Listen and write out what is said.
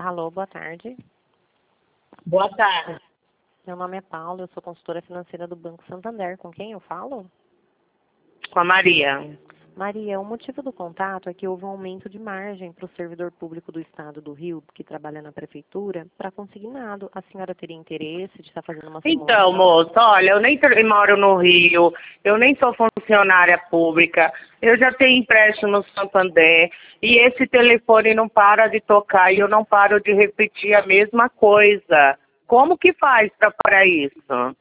Alô, boa tarde. Boa tarde. Meu nome é Paula, eu sou consultora financeira do Banco Santander. Com quem eu falo? Com a Maria. Maria, o motivo do contato é que houve um aumento de margem para o servidor público do Estado do Rio, que trabalha na Prefeitura, para consignado. A senhora teria interesse de estar fazendo uma simulação? Então, moço, olha, eu nem moro no Rio, eu nem sou funcionária pública, eu já tenho empréstimo no Santander e esse telefone não para de tocar e eu não paro de repetir a mesma coisa. Como que faz para isso?